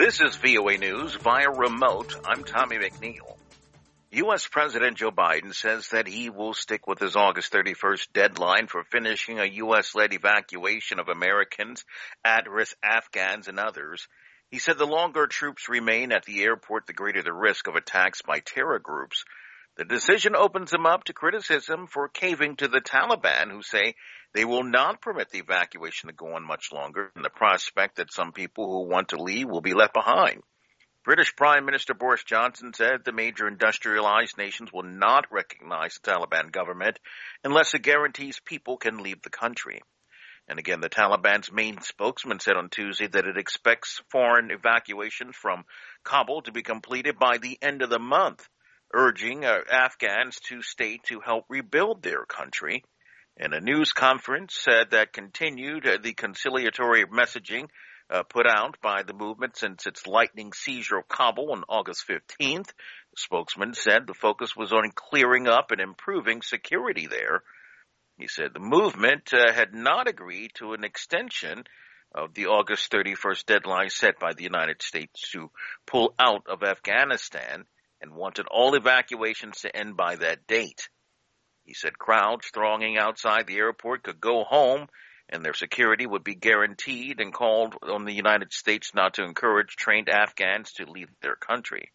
This is VOA News via remote. I'm Tommy McNeil. U.S. President Joe Biden says that he will stick with his August 31st deadline for finishing a U.S.-led evacuation of Americans, at-risk Afghans, and others. He said the longer troops remain at the airport, the greater the risk of attacks by terror groups. The decision opens him up to criticism for caving to the Taliban, who say they will not permit the evacuation to go on much longer, and the prospect that some people who want to leave will be left behind. British Prime Minister Boris Johnson said the major industrialized nations will not recognize the Taliban government unless it guarantees people can leave the country. And again, the Taliban's main spokesman said on Tuesday that it expects foreign evacuations from Kabul to be completed by the end of the month, urging Afghans to stay to help rebuild their country. In a news conference said that continued the conciliatory messaging put out by the movement since its lightning seizure of Kabul on August 15th. The spokesman said the focus was on clearing up and improving security there. He said the movement had not agreed to an extension of the August 31st deadline set by the United States to pull out of Afghanistan and wanted all evacuations to end by that date. He said crowds thronging outside the airport could go home and their security would be guaranteed, and called on the United States not to encourage trained Afghans to leave their country.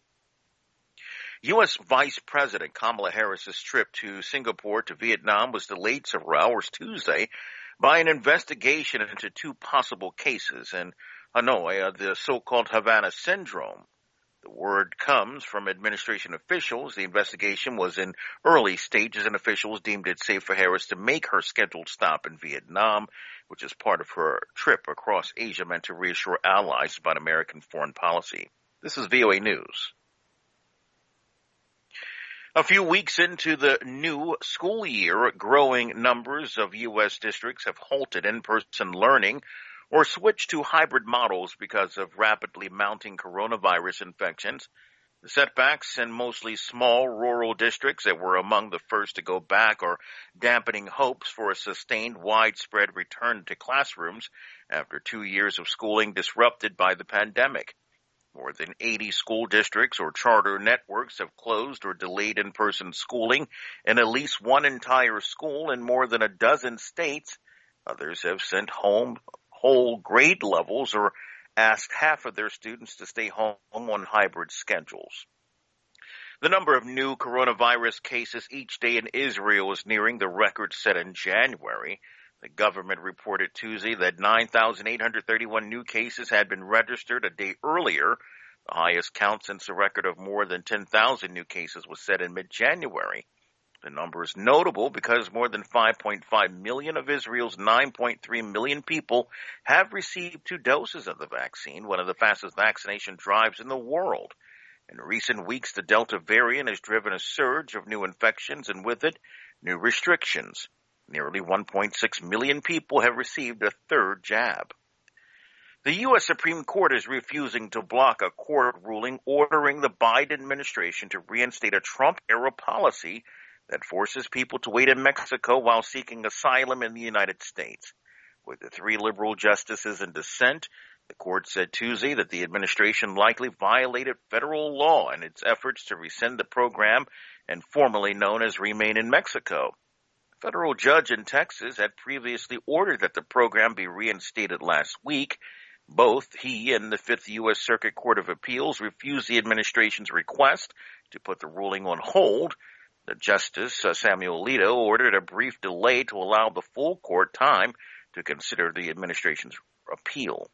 U.S. Vice President Kamala Harris's trip to Singapore to Vietnam was delayed several hours Tuesday by an investigation into two possible cases in Hanoi, the so-called Havana Syndrome. The word comes from administration officials. The investigation was in early stages, and officials deemed it safe for Harris to make her scheduled stop in Vietnam, which is part of her trip across Asia meant to reassure allies about American foreign policy. This is VOA News. A few weeks into the new school year, growing numbers of U.S. districts have halted in-person learning or switched to hybrid models because of rapidly mounting coronavirus infections. The setbacks in mostly small rural districts that were among the first to go back are dampening hopes for a sustained widespread return to classrooms after 2 years of schooling disrupted by the pandemic. More than 80 school districts or charter networks have closed or delayed in-person schooling in at least one entire school in more than a dozen states. Others have sent home whole grade levels or asked half of their students to stay home on hybrid schedules. The number of new coronavirus cases each day in Israel is nearing the record set in January. The government reported Tuesday that 9,831 new cases had been registered a day earlier. The highest count since a record of more than 10,000 new cases was set in mid-January. The number is notable because more than 5.5 million of Israel's 9.3 million people have received 2 doses of the vaccine, one of the fastest vaccination drives in the world. In recent weeks, the Delta variant has driven a surge of new infections and with it, new restrictions. Nearly 1.6 million people have received a 3rd jab. The U.S. Supreme Court is refusing to block a court ruling ordering the Biden administration to reinstate a Trump-era policy that forces people to wait in Mexico while seeking asylum in the United States. With the 3 liberal justices in dissent, the court said Tuesday that the administration likely violated federal law in its efforts to rescind the program and formerly known as Remain in Mexico. A federal judge in Texas had previously ordered that the program be reinstated last week. Both he and the 5th U.S. Circuit Court of Appeals refused the administration's request to put the ruling on hold. The Justice, Samuel Alito, ordered a brief delay to allow the full court time to consider the administration's appeal.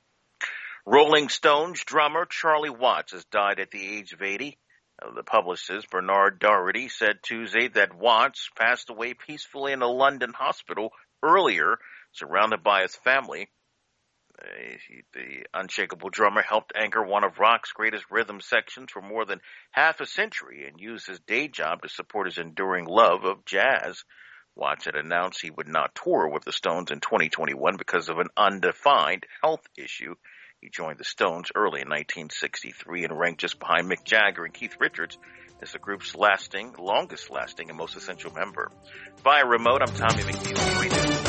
Rolling Stones drummer Charlie Watts has died at the age of 80. The publicist Bernard Doherty said Tuesday that Watts passed away peacefully in a London hospital earlier, surrounded by his family. The unshakable drummer helped anchor one of rock's greatest rhythm sections for more than half a century and used his day job to support his enduring love of jazz. Watts had announced he would not tour with the Stones in 2021 because of an undefined health issue. He joined the Stones early in 1963 and ranked just behind Mick Jagger and Keith Richards as the group's longest lasting and most essential member. Via remote, I'm Tommy McNeil.